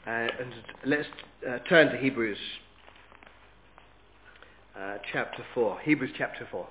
And let's turn to Hebrews chapter 4. Hebrews chapter 4.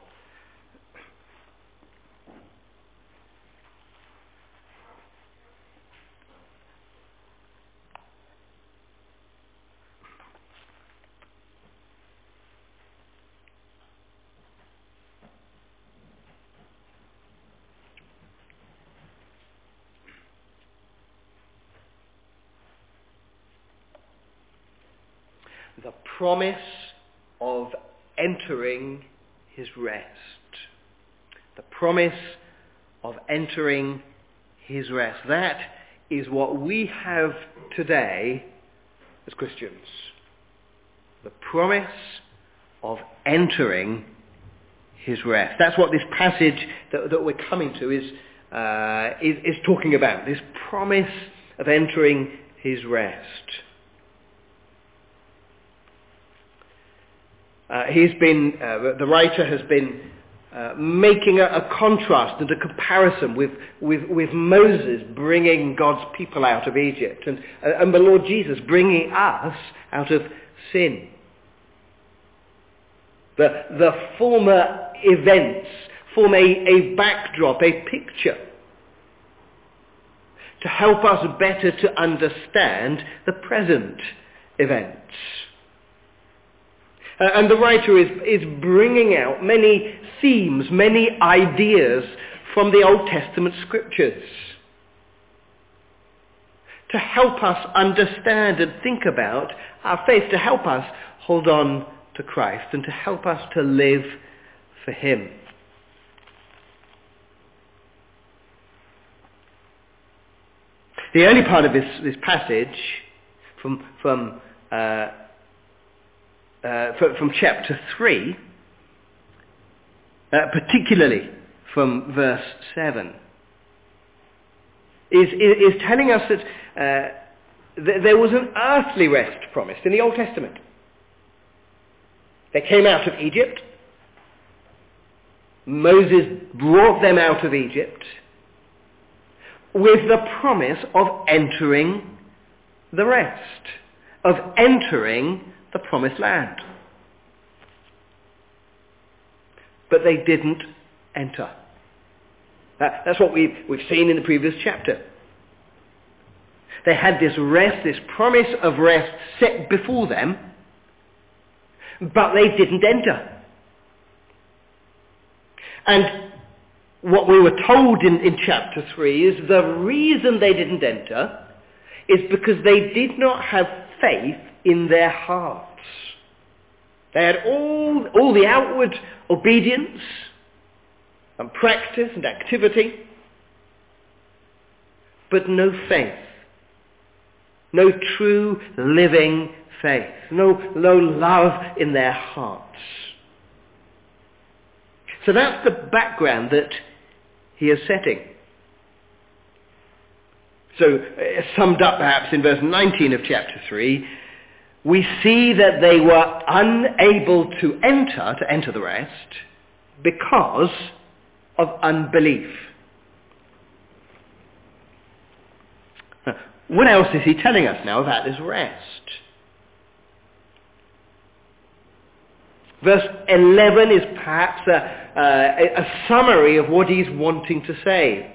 The promise of entering his rest. The promise of entering his rest. That is what we have today as Christians. The promise of entering his rest. That's what this passage that we're coming to is talking about. This promise of entering his rest. The writer has been making a contrast and a comparison with Moses bringing God's people out of Egypt and the Lord Jesus bringing us out of sin. The former events form a backdrop, a picture to help us better to understand the present events. And the writer is bringing out many themes, many ideas from the Old Testament scriptures to help us understand and think about our faith, to help us hold on to Christ and to help us to live for him. The early part of this passage from chapter 3, particularly from verse 7, is telling us that there was an earthly rest promised in the Old Testament. They came out of Egypt. Moses brought them out of Egypt with the promise of entering the rest, of entering the promised land. But they didn't enter. That's what we've seen in the previous chapter. They had this rest, this promise of rest set before them, but they didn't enter. And what we were told in chapter 3 is the reason they didn't enter is because they did not have faith in their hearts. They had all the outward obedience and practice and activity, but no faith. No true living faith. No love in their hearts. So that's the background that he is setting. So, summed up perhaps in verse 19 of chapter 3, we see that they were unable to enter the rest because of unbelief. What else is he telling us now about this rest? Verse 11 is perhaps a summary of what he's wanting to say.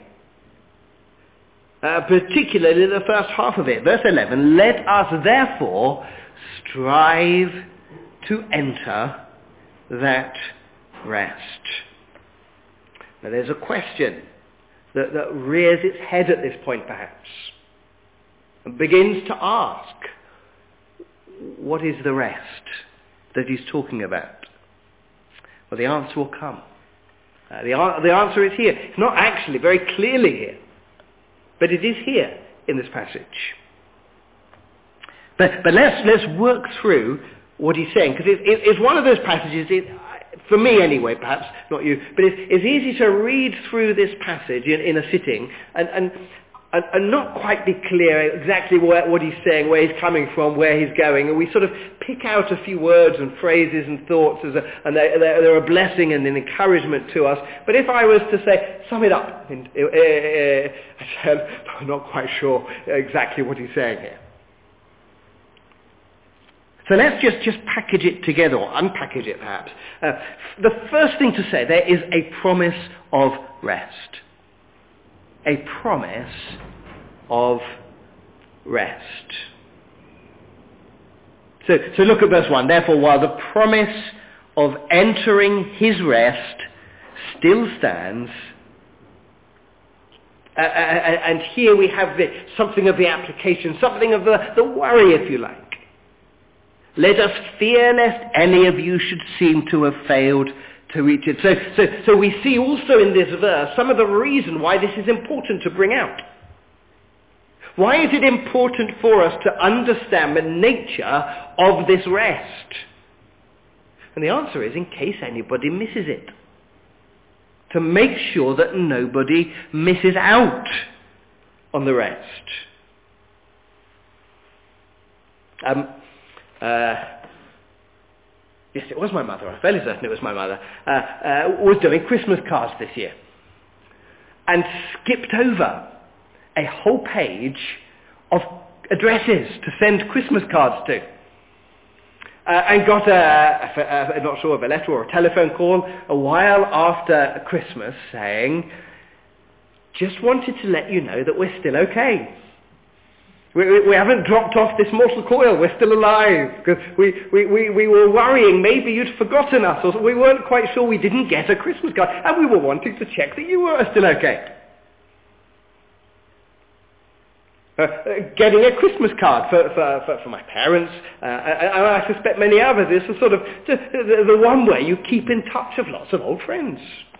Particularly the first half of it. Verse 11, let us therefore strive to enter that rest. Now there's a question that rears its head at this point perhaps, and begins to ask, what is the rest that he's talking about? Well, the answer will come. The answer is here. It's not actually very clearly here, but it is here in this passage. But let's work through what he's saying, because it's one of those passages, for me anyway, perhaps, not you, but it's easy to read through this passage in a sitting and not quite be clear exactly what he's saying, where he's coming from, where he's going, and we sort of pick out a few words and phrases and thoughts, and they're a blessing and an encouragement to us. But if I was to say, sum it up, I'm not quite sure exactly what he's saying here. So let's just package it together, or unpackage it perhaps. The first thing to say, there is a promise of rest. A promise of rest. So look at verse 1. Therefore, while the promise of entering his rest still stands, and here we have something of the application, something of the worry, if you like. Let us fear lest any of you should seem to have failed to reach it. So we see also in this verse some of the reason why this is important to bring out. Why is it important for us to understand the nature of this rest? And the answer is in case anybody misses it. To make sure that nobody misses out on the rest. Yes, it was my mother. I'm fairly certain it was my mother. Was doing Christmas cards this year. And skipped over a whole page of addresses to send Christmas cards to. And got I'm not sure of a letter or a telephone call a while after Christmas saying, just wanted to let you know that we're still okay. We haven't dropped off this mortal coil. We're still alive. Because we were worrying maybe you'd forgotten us, or we weren't quite sure we didn't get a Christmas card, and we were wanting to check that you were still okay. Getting a Christmas card for my parents, and I suspect many others, is the sort of the one way you keep in touch with lots of old friends.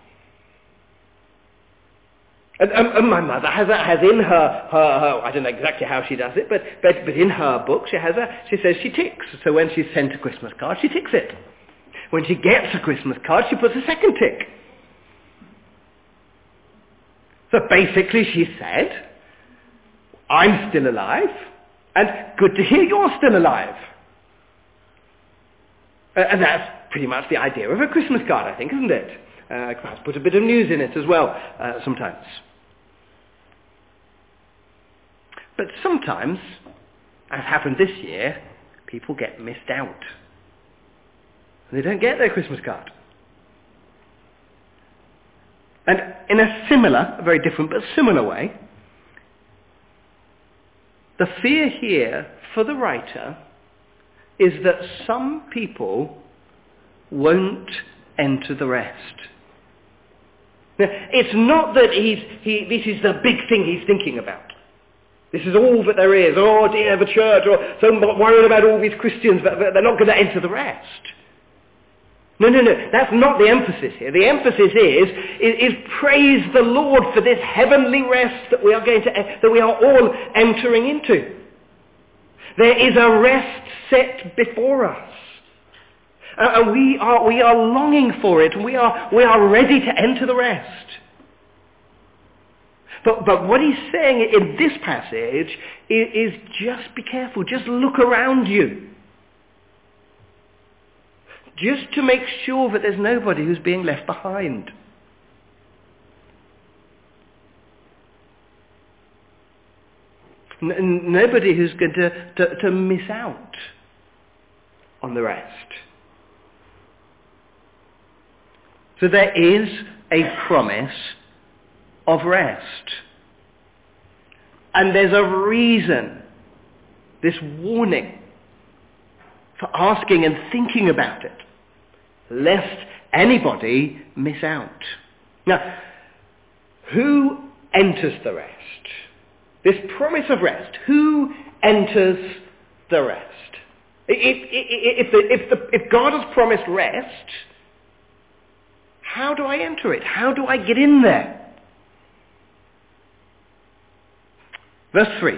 And my mother has in her I don't know exactly how she does it, but in her book she says she ticks. So when she's sent a Christmas card, she ticks it. When she gets a Christmas card, she puts a second tick. So basically she said, I'm still alive, and good to hear you're still alive. And that's pretty much the idea of a Christmas card, I think, isn't it? Perhaps put a bit of news in it as well, sometimes. But sometimes, as happened this year, people get missed out. And they don't get their Christmas card. And in a similar, a very different but similar way, the fear here for the writer is that some people won't enter the rest. Now, it's not that this is the big thing he's thinking about. This is all that there is. Oh dear, the church, or so worried about all these Christians, but they're not going to enter the rest. No, that's not the emphasis here. The emphasis is praise the Lord for this heavenly rest that we are all entering into. There is a rest set before us. And we are longing for it. We are ready to enter the rest. But what he's saying in this passage is just be careful. Just look around you. Just to make sure that there's nobody who's being left behind. Nobody who's going to miss out on the rest. So there is a promise of rest. And there's a reason, this warning, for asking and thinking about it, lest anybody miss out. Now, who enters the rest? This promise of rest, who enters the rest? If God has promised rest, how do I enter it? How do I get in there? Verse 3.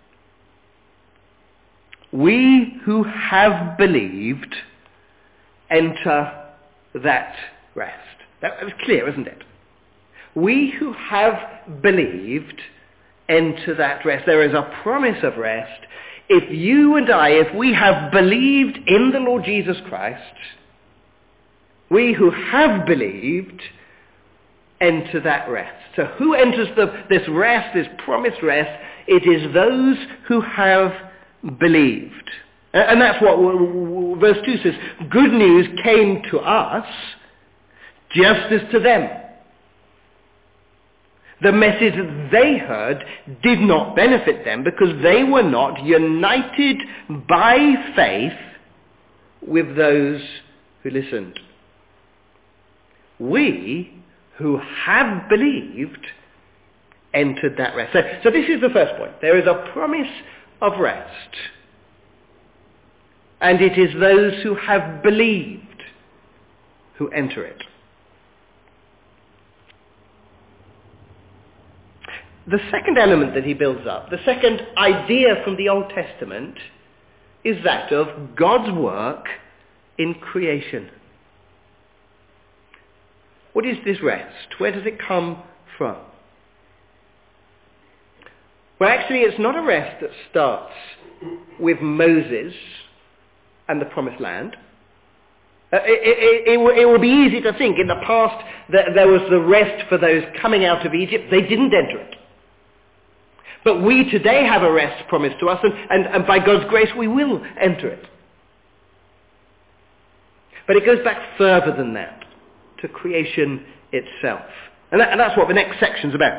We who have believed enter that rest. That was clear, isn't it? We who have believed enter that rest. There is a promise of rest. If you and I, if we have believed in the Lord Jesus Christ, we who have believed enter that rest. So who enters this rest, this promised rest? It is those who have believed. And that's what verse 2 says. Good news came to us just as to them. The message that they heard did not benefit them because they were not united by faith with those who listened. We, who have believed, entered that rest. So this is the first point. There is a promise of rest. And it is those who have believed who enter it. The second element that he builds up, the second idea from the Old Testament, is that of God's work in creation. What is this rest? Where does it come from? Well, actually, it's not a rest that starts with Moses and the Promised Land. It will be easy to think in the past that there was the rest for those coming out of Egypt. They didn't enter it. But we today have a rest promised to us, and by God's grace we will enter it. But it goes back further than that, to creation itself. And that's what the next section's about.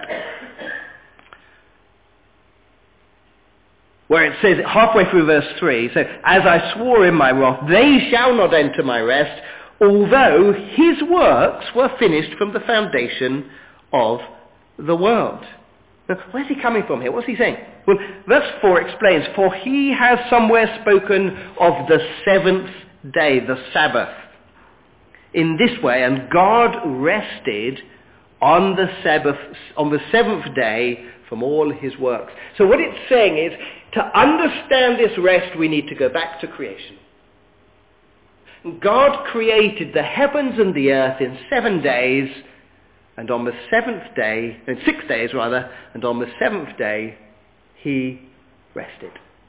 Where it says, halfway through verse 3, so, as I swore in my wrath, they shall not enter my rest, although his works were finished from the foundation of the world. Now, where's he coming from here? What's he saying? Well, verse 4 explains, for he has somewhere spoken of the seventh day, the Sabbath. In this way, and God rested on the seventh day from all his works. So what it's saying is, to understand this rest, we need to go back to creation. God created the heavens and the earth in 7 days, and on the seventh day, in 6 days rather, and on the seventh day, he rested.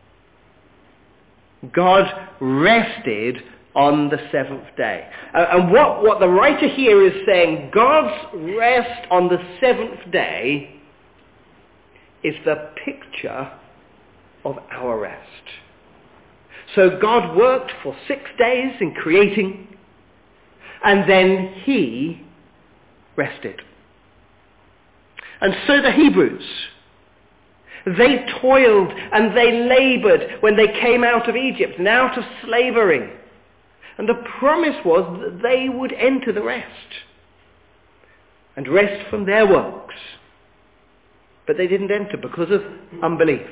God rested on the seventh day. And what the writer here is saying, God's rest on the seventh day is the picture of our rest. So God worked for 6 days in creating, and then he rested. And so the Hebrews, they toiled and they labored when they came out of Egypt and out of slavery. And the promise was that they would enter the rest and rest from their works. But they didn't enter because of unbelief.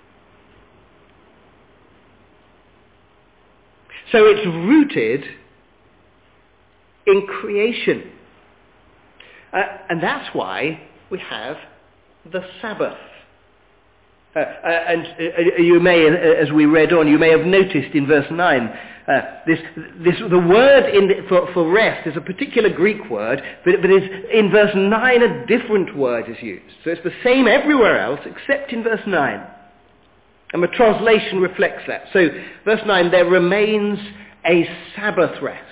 So it's rooted in creation. And that's why we have the Sabbath. And you may, as we read on, you may have noticed in verse 9, the word for rest is a particular Greek word, but in verse 9 a different word is used. So it's the same everywhere else except in verse 9. And the translation reflects that. So verse 9, there remains a Sabbath rest.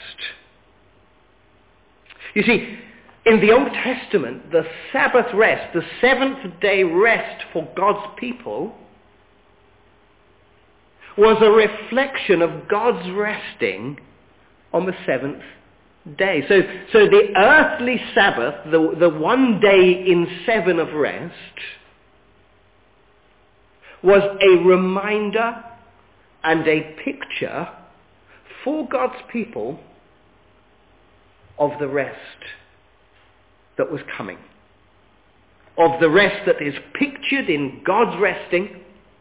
You see, in the Old Testament, the Sabbath rest, the seventh day rest for God's people, was a reflection of God's resting on the seventh day. So the earthly Sabbath, the 1 day in 7 of rest, was a reminder and a picture for God's people of the rest that was coming. Of the rest that is pictured in God's resting,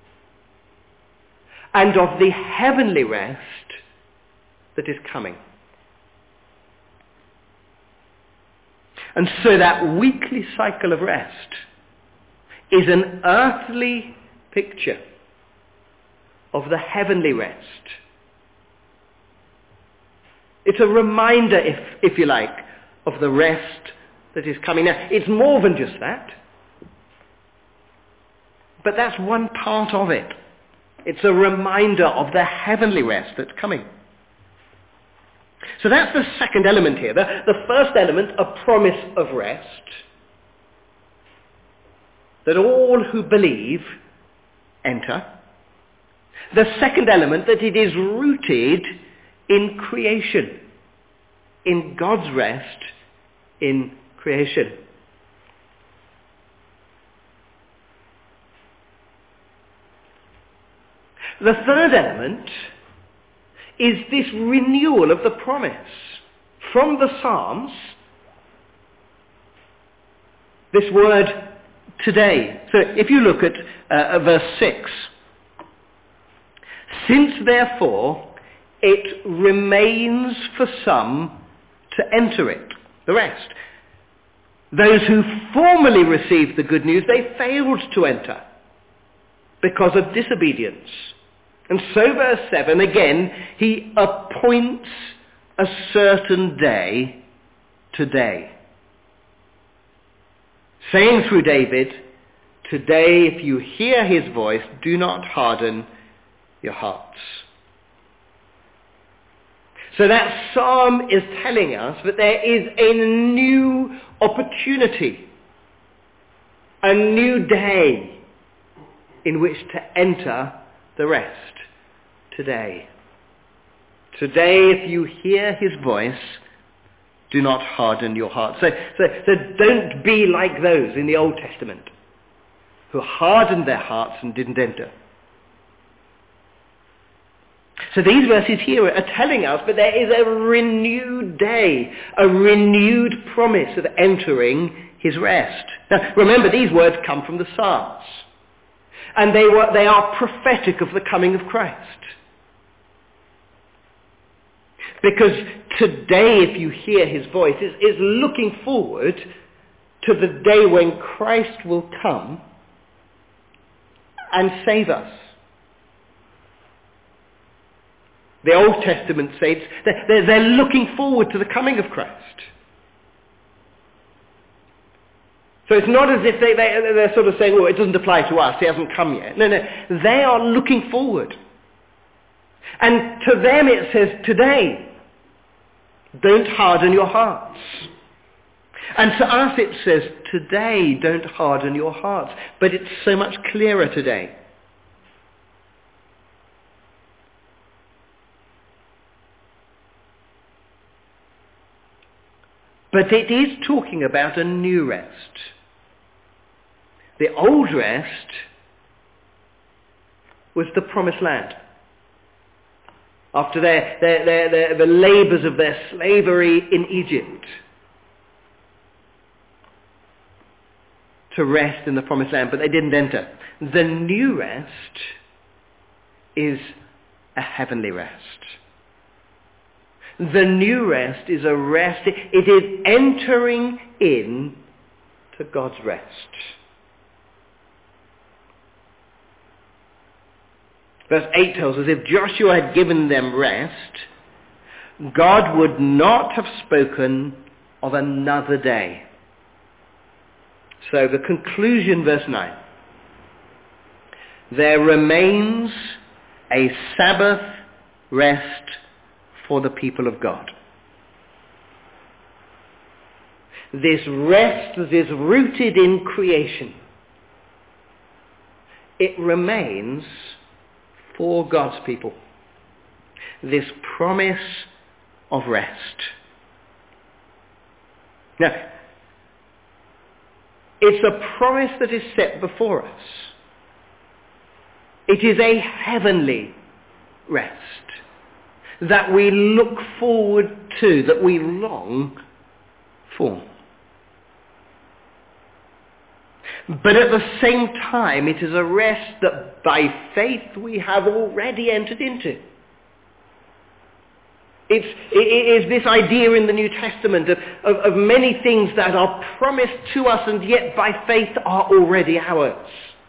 and of the heavenly rest that is coming. And so that weekly cycle of rest is an earthly picture of the heavenly rest. It's a reminder, if you like, of the rest that is coming. Now, it's more than just that, but that's one part of it. It's a reminder of the heavenly rest that's coming. So that's the second element here. The first element, a promise of rest, that all who believe enter. The second element, that it is rooted in creation, in God's rest in creation. The third element is this renewal of the promise from the Psalms. This word today. So if you look at verse 6, since therefore it remains for some to enter it, the rest. Those who formerly received the good news, they failed to enter because of disobedience. And so verse 7, again, he appoints a certain day today, saying through David, today if you hear his voice, do not harden your hearts. So that psalm is telling us that there is a new opportunity, a new day in which to enter the rest. Today. Today, if you hear his voice, do not harden your heart. So don't be like those in the Old Testament who hardened their hearts and didn't enter. So these verses here are telling us that there is a renewed day, a renewed promise of entering his rest. Now, remember, these words come from the Psalms. And they are prophetic of the coming of Christ. Because today, if you hear his voice, is looking forward to the day when Christ will come and save us. The Old Testament saints, they're looking forward to the coming of Christ. So it's not as if they're sort of saying, well, it doesn't apply to us, he hasn't come yet. No, they are looking forward. And to them it says, today, don't harden your hearts. And to us it says, today, don't harden your hearts. But it's so much clearer today. But it is talking about a new rest. The old rest was the promised land. After the labours of their slavery in Egypt, to rest in the promised land, but they didn't enter. The new rest is a heavenly rest. The new rest is a rest. It is entering in to God's rest. Verse 8 tells us, if Joshua had given them rest, God would not have spoken of another day. So the conclusion, verse 9. There remains a Sabbath rest for the people of God. This rest that is rooted in creation, it remains for God's people. This promise of rest. Now, it's a promise that is set before us. It is a heavenly rest that we look forward to, that we long for. But at the same time, it is a rest that by faith we have already entered into. It is this idea in the New Testament of many things that are promised to us and yet by faith are already ours.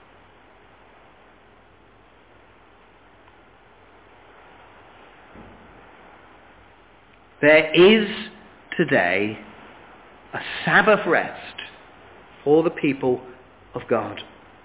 There is today a Sabbath rest for the people of God.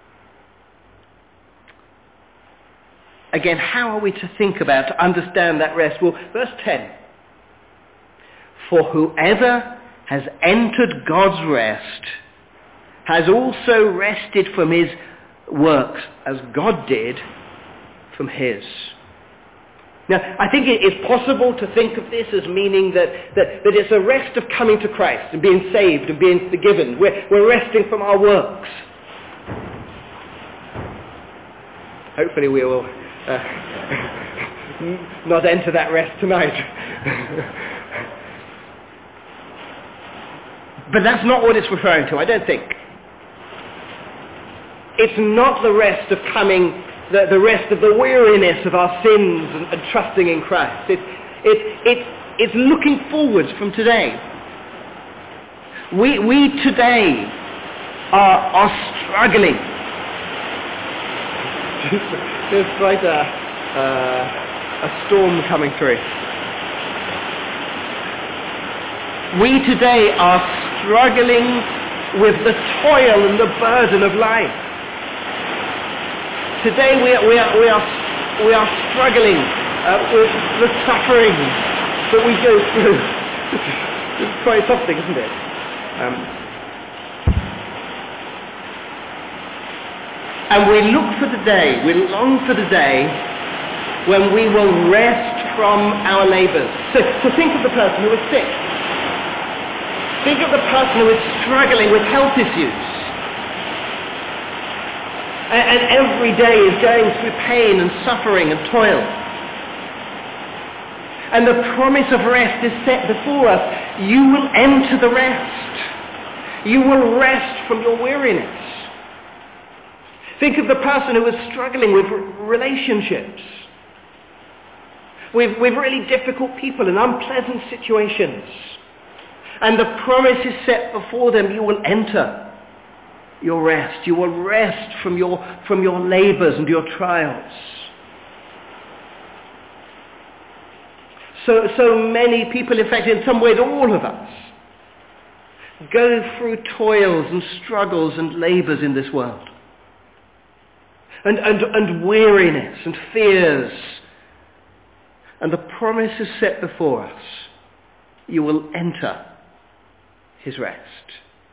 Again, how are we to think about, to understand that rest? Well, verse 10. For whoever has entered God's rest has also rested from his works, as God did from his. Now, I think it is possible to think of this as meaning that it's a rest of coming to Christ and being saved and being forgiven. We're resting from our works. Hopefully we will not enter that rest tonight. But that's not what it's referring to, I don't think. It's not the rest of coming, the rest of the weariness of our sins and trusting in Christ. It's looking forwards from today. We today are struggling. There's quite a storm coming through. We today are struggling with the toil and the burden of life. Today we are struggling with the suffering that we go through. It's quite something, isn't it? And we look for the day, we long for the day when we will rest from our labours. So think of the person who is sick. Think of the person who is struggling with health issues. And every day is going through pain and suffering and toil. And the promise of rest is set before us. You will enter the rest. You will rest from your weariness. Think of the person who is struggling with relationships, with really difficult people and unpleasant situations. And the promise is set before them. You will enter your rest. You will rest from your labours and your trials. So many people, in fact, in some ways all of us, go through toils and struggles and labours in this world. And weariness and fears. And the promise is set before us. You will enter his rest.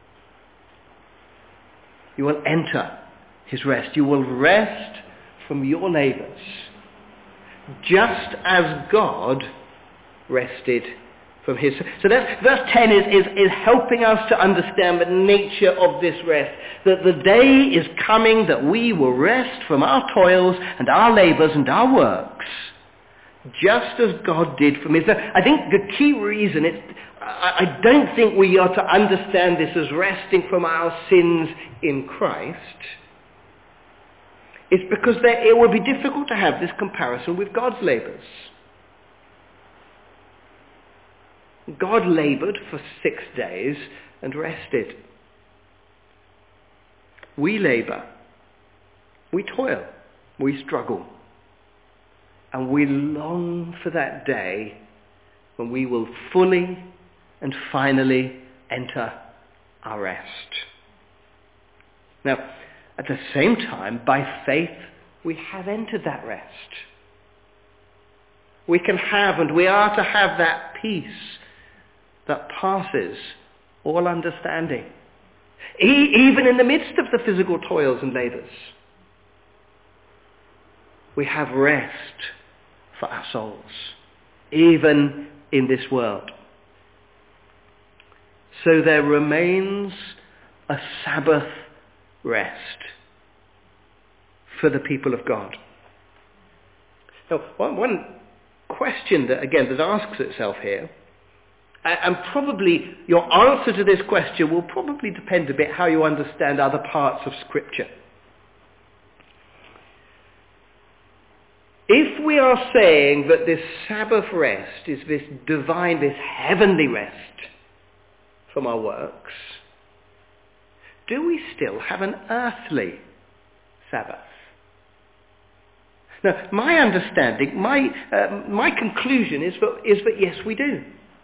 You will enter his rest. You will rest from your labours, just as God rested from his. So that's, verse 10 is helping us to understand the nature of this rest. That the day is coming that we will rest from our toils and our labours and our works, just as God did from his. I think the key reason I don't think we are to understand this as resting from our sins in Christ. It's because it would be difficult to have this comparison with God's labours. God laboured for 6 days and rested. We labour, we toil, we struggle, and we long for that day when we will fully and finally enter our rest. Now, at the same time, by faith, we have entered that rest. We can have and we are to have that peace that passes all understanding, even in the midst of the physical toils and labours. We have rest for our souls, even in this world. So there remains a Sabbath rest for the people of God. Now, one question that asks itself here, and probably your answer to this question will probably depend a bit how you understand other parts of Scripture. If we are saying that this Sabbath rest is this divine, this heavenly rest from our works, do we still have an earthly Sabbath? Now, my understanding, my conclusion is that yes, we do.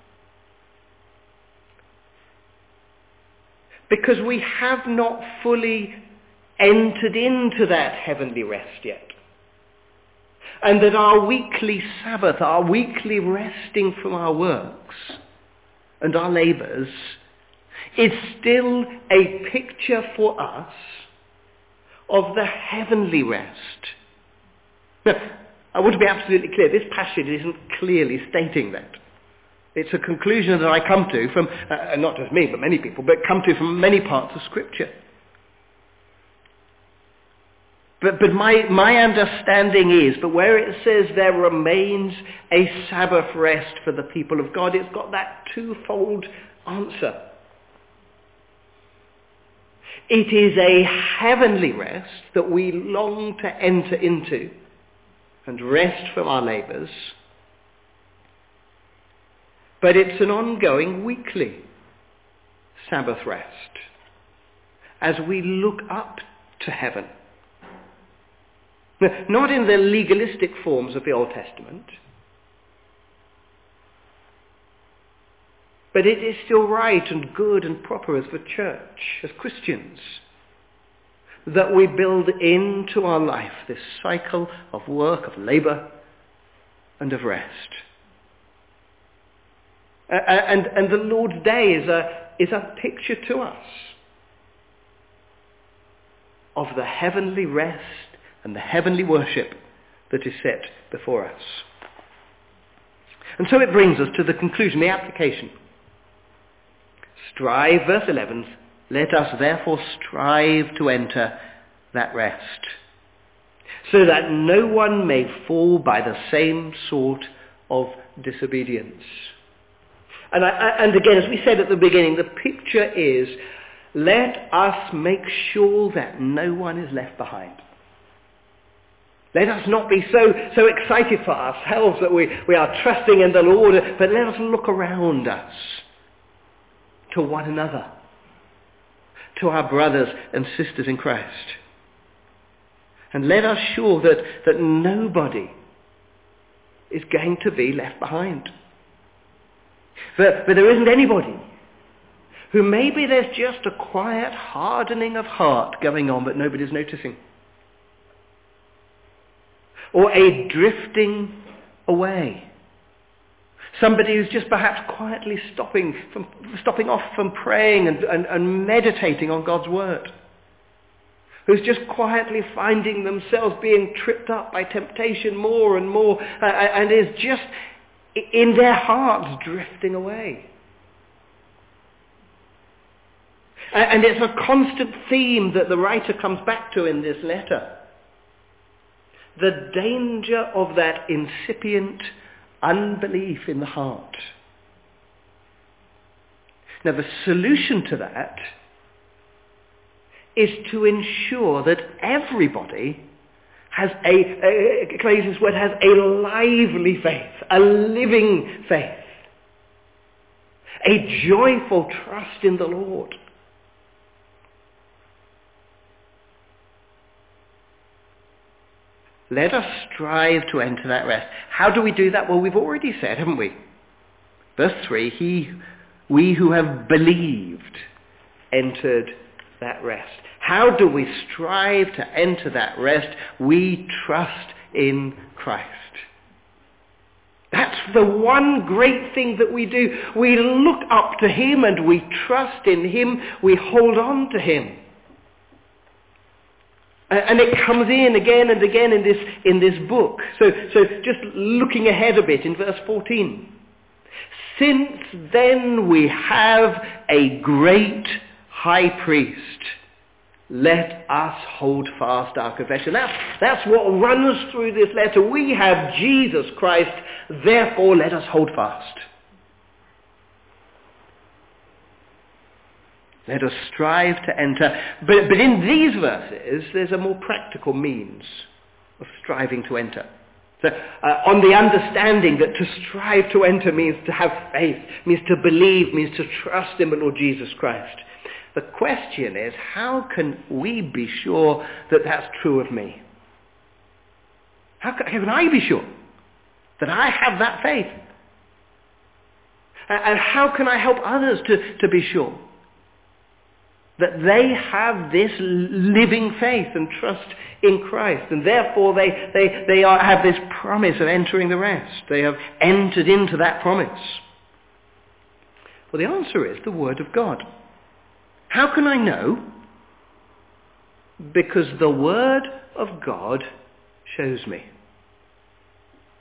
Because we have not fully entered into that heavenly rest yet. And that our weekly Sabbath, our weekly resting from our works and our labours, is still a picture for us of the heavenly rest Now, I want to be absolutely clear. This passage isn't clearly stating that. It's a conclusion that I come to from, not just me, but many people, but come to from many parts of Scripture. But my understanding is, but where it says there remains a Sabbath rest for the people of God, it's got that twofold answer. It is a heavenly rest that we long to enter into and rest from our labours, but it's an ongoing weekly Sabbath rest as we look up to heaven. Not in the legalistic forms of the Old Testament, but it is still right and good and proper as the church, as Christians, that we build into our life this cycle of work, of labour, and of rest. And the Lord's Day is a picture to us of the heavenly rest and the heavenly worship that is set before us. And so it brings us to the conclusion, the application. Strive, verse 11, let us therefore strive to enter that rest, so that no one may fall by the same sort of disobedience. And again, as we said at the beginning, the picture is, let us make sure that no one is left behind. Let us not be so excited for ourselves that we are trusting in the Lord, but let us look around us to one another, to our brothers and sisters in Christ. And let us sure that nobody is going to be left behind. But there isn't anybody who maybe there's just a quiet hardening of heart going on but nobody's noticing. Or a drifting away. Somebody who's just perhaps quietly stopping off from praying and meditating on God's word. Who's just quietly finding themselves being tripped up by temptation more and more, and is just in their hearts drifting away. And it's a constant theme that the writer comes back to in this letter. The danger of that incipient unbelief in the heart. Now the solution to that is to ensure that everybody has Ecclesiastes' word, has a lively faith, a living faith, a joyful trust in the Lord. Let us strive to enter that rest. How do we do that? Well, we've already said, haven't we? Verse 3, we who have believed entered that rest. How do we strive to enter that rest? We trust in Christ. That's the one great thing that we do. We look up to him and we trust in him. We hold on to him. And it comes in again and again in this book. So just looking ahead a bit in verse 14. Since then we have a great high priest, let us hold fast our confession. That's what runs through this letter. We have Jesus Christ, therefore let us hold fast. Let us strive to enter. But in these verses, there's a more practical means of striving to enter. So, on the understanding that to strive to enter means to have faith, means to believe, means to trust in the Lord Jesus Christ. The question is, how can we be sure that that's true of me? How can I be sure that I have that faith? And how can I help others to be sure that they have this living faith and trust in Christ, and therefore they have this promise of entering the rest. They have entered into that promise. Well, the answer is the Word of God. How can I know? Because the Word of God shows me.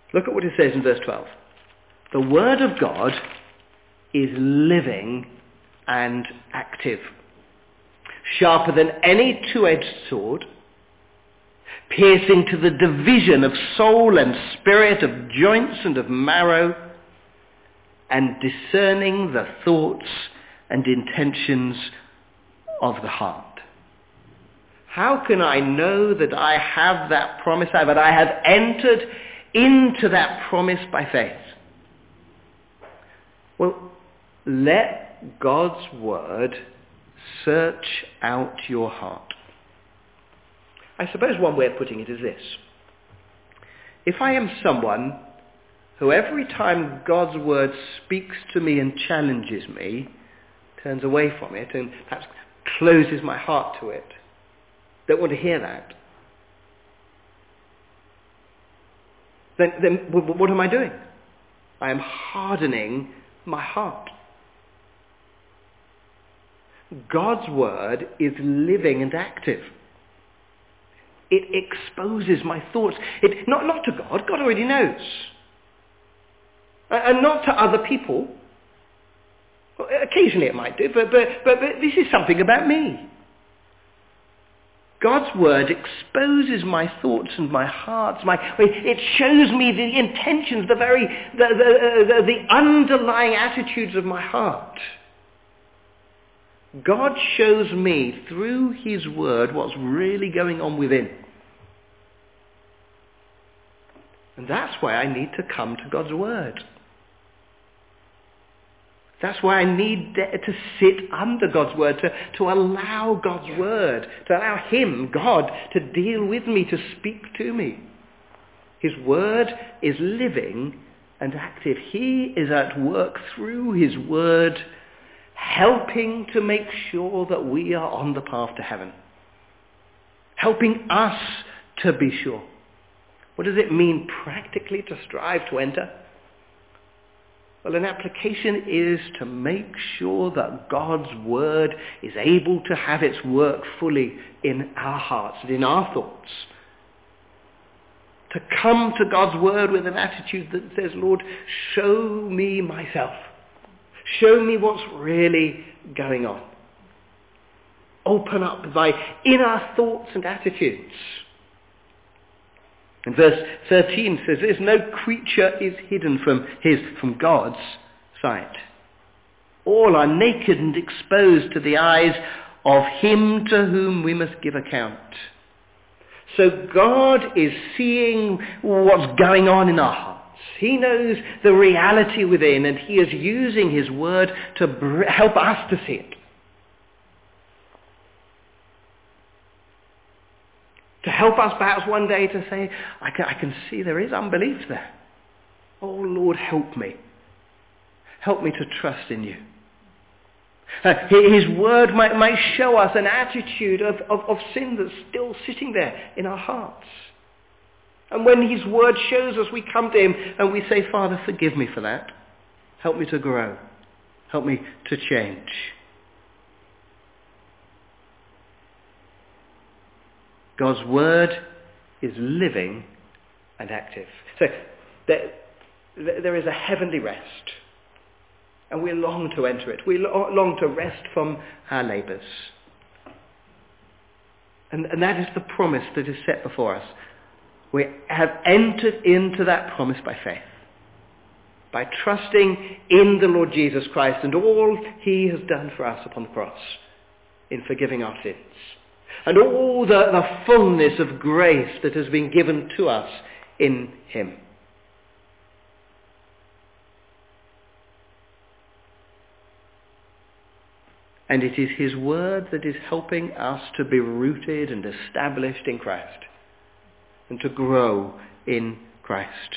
Look at what it says in verse 12. The word of God is living and active, sharper than any two-edged sword, piercing to the division of soul and spirit, of joints and of marrow, and discerning the thoughts and intentions of the heart. How can I know that I have that promise, that I have entered into that promise by faith? Well, let God's word search out your heart. I suppose one way of putting it is this. If I am someone who every time God's word speaks to me and challenges me, turns away from it and perhaps closes my heart to it, don't want to hear that, then what am I doing? I am hardening my heart. God's word is living and active. It exposes my thoughts. Not to God. God already knows. And not to other people. Occasionally it might do, but this is something about me. God's word exposes my thoughts and my heart. It shows me the intentions, the underlying attitudes of my heart. God shows me through his word what's really going on within. And that's why I need to come to God's word. That's why I need to sit under God's word, to allow God's word, to allow him, God, to deal with me, to speak to me. His word is living and active. He is at work through his word, helping to make sure that we are on the path to heaven. Helping us to be sure. What does it mean practically to strive to enter? Well, an application is to make sure that God's word is able to have its work fully in our hearts and in our thoughts. To come to God's word with an attitude that says, Lord, show me myself. Show me what's really going on. Open up thy inner thoughts and attitudes. And verse 13 says this, no creature is hidden from God's sight. All are naked and exposed to the eyes of him to whom we must give account. So God is seeing what's going on in our hearts. He knows the reality within, and he is using his word to help us to see it. To help us perhaps one day to say, I can see there is unbelief there. Oh Lord, help me. Help me to trust in you. His word might show us an attitude of sin that's still sitting there in our hearts. And when his word shows us, we come to him and we say, Father, forgive me for that. Help me to grow. Help me to change. God's word is living and active. So there is a heavenly rest. And we long to enter it. We long to rest from our labours. And that is the promise that is set before us. We have entered into that promise by faith. By trusting in the Lord Jesus Christ and all he has done for us upon the cross in forgiving our sins. And all the fullness of grace that has been given to us in him. And it is his word that is helping us to be rooted and established in Christ and to grow in Christ.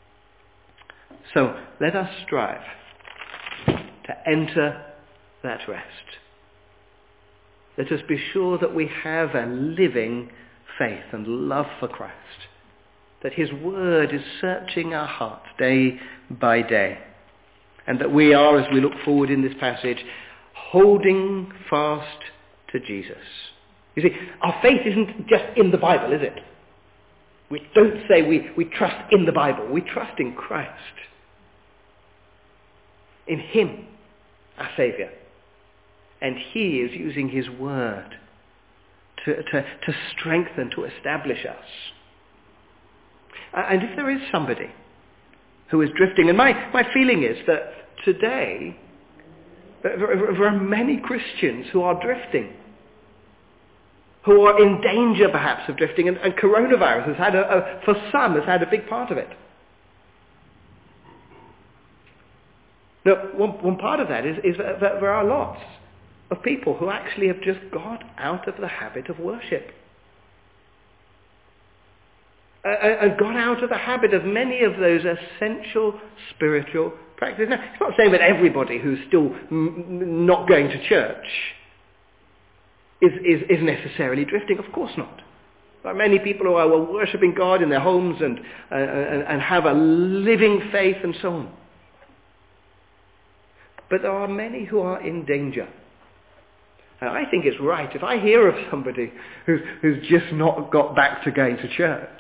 So let us strive to enter that rest. Let us be sure that we have a living faith and love for Christ, that his word is searching our hearts day by day, and that we are, as we look forward in this passage, holding fast to Jesus. You see, our faith isn't just in the Bible, is it? We don't say we trust in the Bible. We trust in Christ. In him, our Saviour. And he is using his word to strengthen, to establish us. And if there is somebody who is drifting, and my feeling is that today there are many Christians who are drifting, who are in danger perhaps of drifting, and coronavirus has for some has had a big part of it. Now, one part of that is that there are lots of people who actually have just got out of the habit of worship. And got out of the habit of many of those essential spiritual practices. Now, it's not saying that everybody who's still not going to church is necessarily drifting. Of course not. There are many people who are worshipping God in their homes and have a living faith and so on. But there are many who are in danger. And I think it's right, if I hear of somebody who's just not got back to going to church,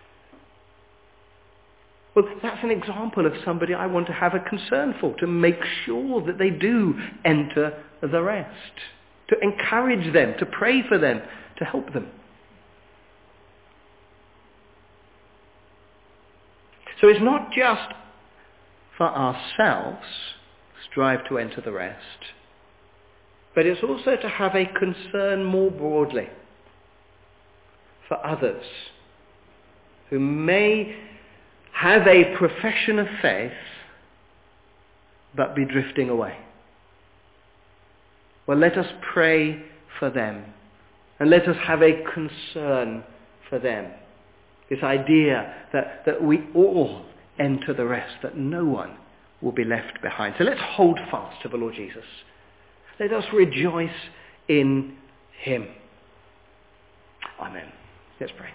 well, that's an example of somebody I want to have a concern for, to make sure that they do enter the rest, to encourage them, to pray for them, to help them. So it's not just for ourselves, strive to enter the rest, but it's also to have a concern more broadly for others who may have a profession of faith but be drifting away. Well, let us pray for them, and let us have a concern for them. This idea that we all enter the rest, that no one will be left behind. So let's hold fast to the Lord Jesus. Let us rejoice in him. Amen. Let's pray.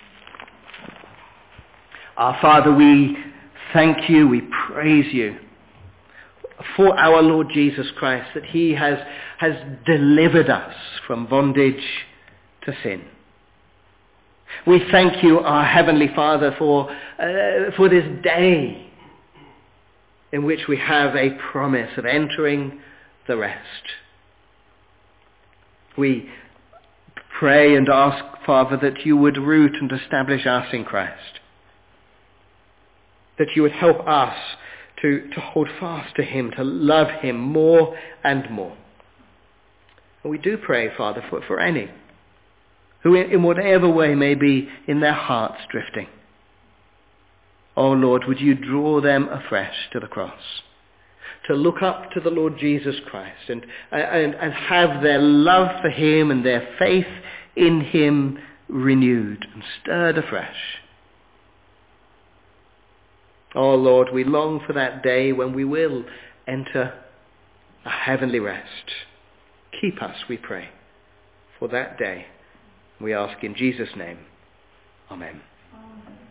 Our Father, we thank you, we praise you for our Lord Jesus Christ, that he has delivered us from bondage to sin. We thank you, our Heavenly Father, for this day in which we have a promise of entering the rest. We pray and ask, Father, that you would root and establish us in Christ, that you would help us to hold fast to him, to love him more and more. And we do pray, Father, for any who in whatever way may be in their hearts drifting. Oh Lord, would you draw them afresh to the cross, to look up to the Lord Jesus Christ and have their love for him and their faith in him renewed and stirred afresh. Oh Lord, we long for that day when we will enter a heavenly rest. Keep us, we pray, for that day. We ask in Jesus' name. Amen.